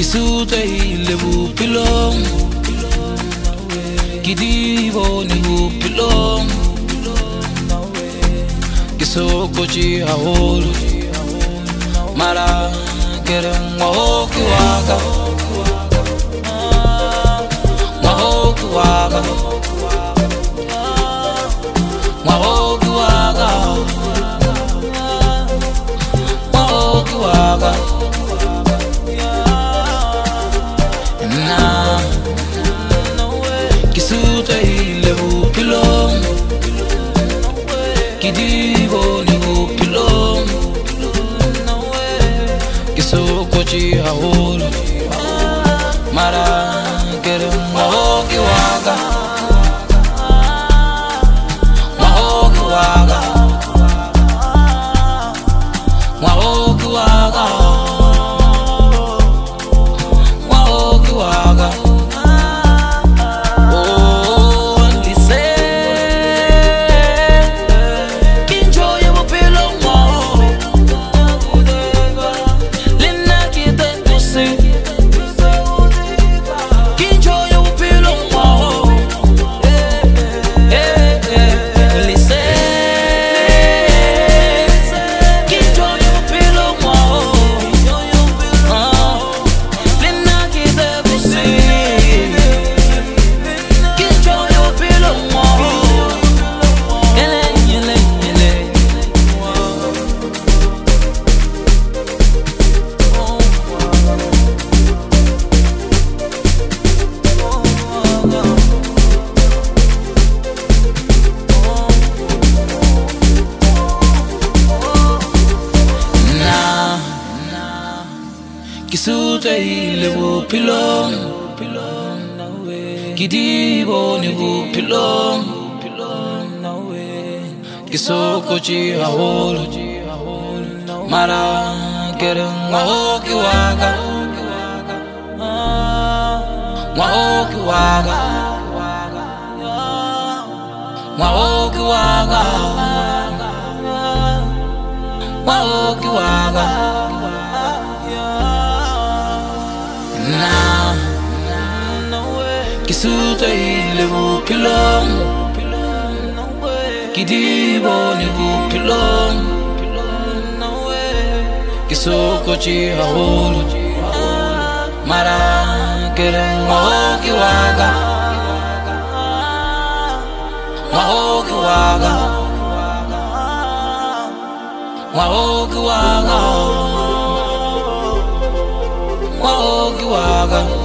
Kisute ile bupilong Kidivo ni bupilong Kisoko chi ahol Mara kereng wahoki waka Wahoki waka Wahoki waka Wahoki waka Kisute ile bupilong Kidivo ni bupilong Kisoko chi ahol Mara kereng wahoki waka Wahoki waka Wahoki waka Wahoki waka Kisute ile bupilong Kidivo ni bupilong Kisoko chi ahol Mara kereng wahoki waka Wahoki waka Wahoki waka Wahoki waka Kisute ile bupilong Kidivo ni bupilong Kisoko chi ahol Mara kereng wahoki waka Wahoki waka Wahoki waka Wahoki waka